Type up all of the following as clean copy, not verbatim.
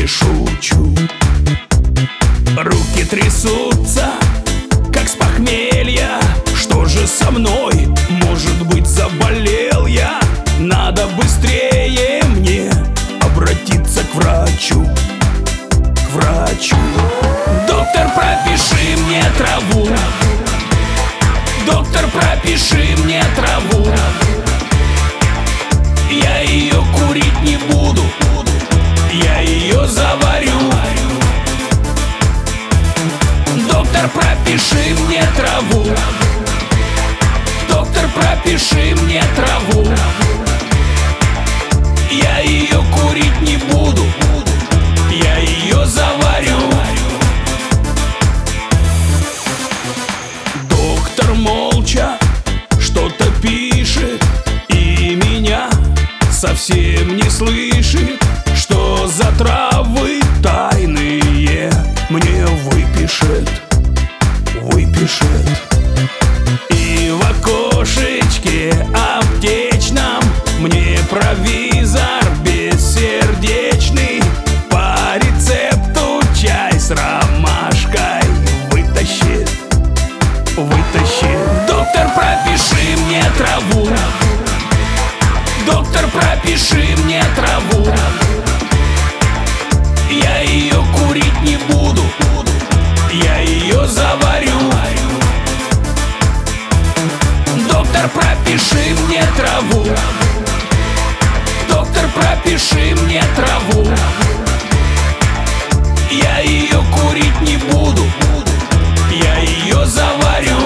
не шучу. Руки трясутся, как с похмелья. Что же со мной? Может быть, заболел я? Надо быстрее мне обратиться к врачу. К врачу. Доктор, пропиши мне траву. Доктор, пропиши мне траву. Я ее курить не буду, я ее заварю. Доктор, пропиши мне траву. Доктор, пропиши мне траву. Я ее курить не буду, я ее заварю. Доктор молча что-то пишет и меня совсем не слышит. Что за травы тайные мне выпишет, выпишет. И в окошечке аптечном мне провизор бессердечный по рецепту чай с ромашкой вытащит, вытащит. Доктор, пропиши мне траву. Доктор, пропиши мне траву. Я ее курить не буду, я ее заварю. Доктор, пропиши мне траву. Доктор, пропиши мне траву. Я ее курить не буду, я ее заварю.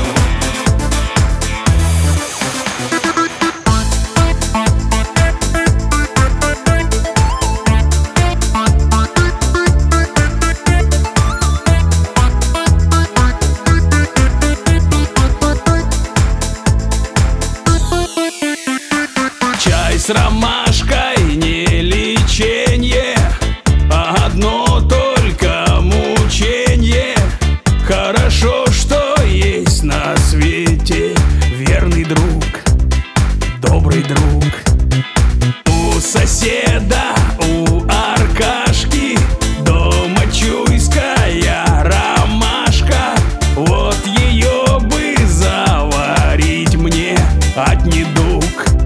С ромашкой не леченье, а одно только мученье. Хорошо, что есть на свете верный друг, добрый друг. У соседа, у Аркашки дома чуйская ромашка. Вот ее бы заварить мне от недуг.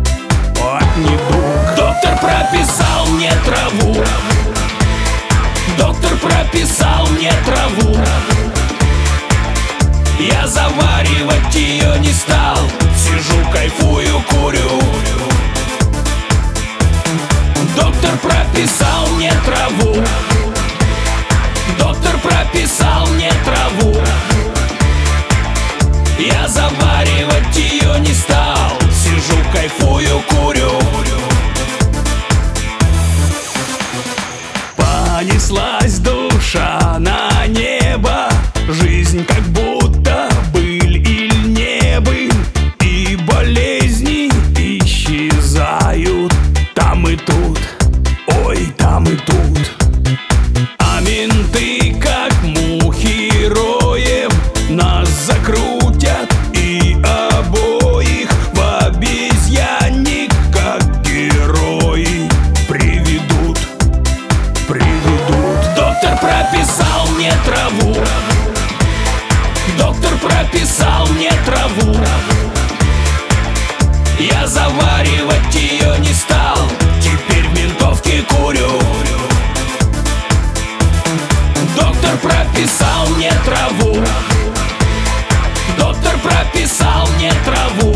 Доктор прописал мне траву. Доктор прописал мне траву. Я заваривать ее не стал. Сижу, кайфую, курю. Доктор прописал мне траву. Доктор прописал мне траву. Я заваривать ее не стал. Сижу, кайфую, курю. Понеслась душа на небо. Жизнь как будто быль или не быль. И болезни исчезают там и тут, ой, там и тут. А менты как мухи роем нас закрутят и обоих в обезьянник, как герои, приведут, приведут. Доктор прописал мне траву. Доктор прописал мне траву. Я заваривать ее не стал. Теперь в ментовке курю. Доктор прописал мне траву. Доктор прописал мне траву.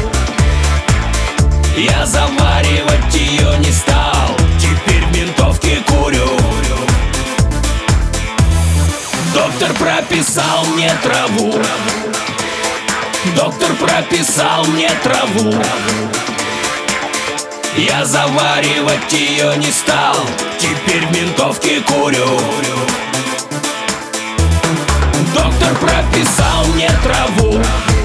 Я заваривать ее не стал. Теперь в ментовке курю. Доктор прописал мне траву. Доктор прописал мне траву. Я заваривать ее не стал. Теперь в ментовке курю. Доктор прописал мне траву.